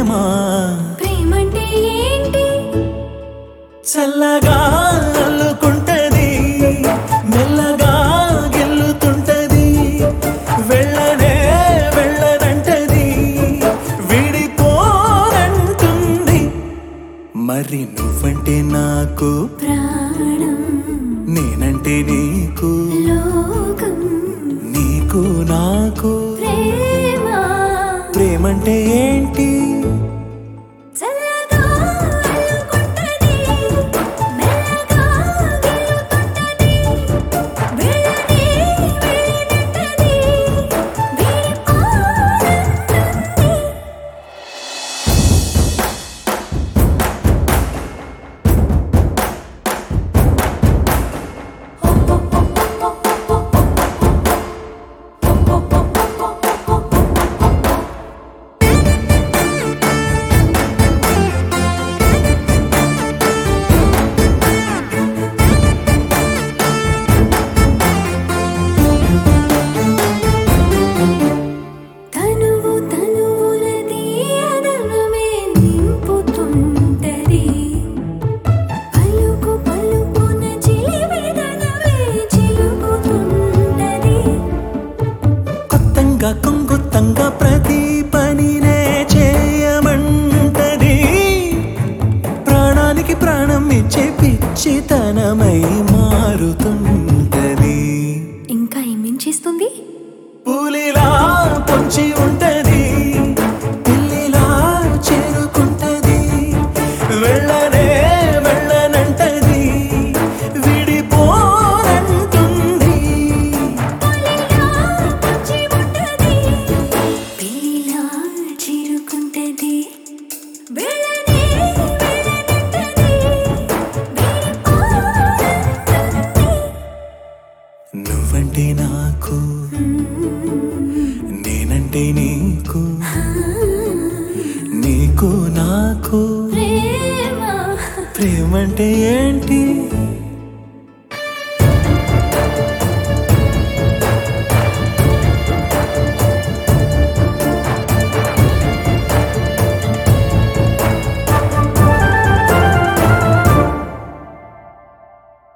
ప్రేమ ప్రేమంటే ఏంటి? చల్లగా అల్లుకుంటది మెల్లగా గెల్లుతుంటది వెళ్ళనే వెళ్ళదంటది విడిపోనంటుంది మరి నువ్వంటే నాకు ప్రాణం నేనంటే నీకు లోకం నీకు నాకు ప్రేమ ప్రేమంటే ఏంటి చల్లగా అల్లుకుంటది మెల్లగా గెలుతుంటది వెళ్ళనే వెళ్ళదంటది విడిపోనంటుంది తనువు తనువులది అదనమే నింపుతుంటది పలుకు పలుకున చిలివిదనమే చిలుకుతుంటది కొత్తంగా కొంగుత్తంగా ప్రతి పనినే చేయమంటది ప్రాణానికి ప్రాణం ఇచ్చే పిచ్చితనమై మారుతుంటది ఇంకా ఏమేం చేస్తుంది? పూలిలా పొంచి ఉంటది పిల్లిలా చేరుకుంటది వెళ్ళనే వెళ్ళనంటది విడిపోనంటుంది పులిలా పొంచి ఉంటది పిల్లిలా చిరుకుంటది వెళ్ళనే వెళ్ళనంటది విడిపోనంటుంది నువ్వంటే నాకు నేనంటే నీకు నీకు నాకు ప్రేమ ప్రేమంటే ఏంటి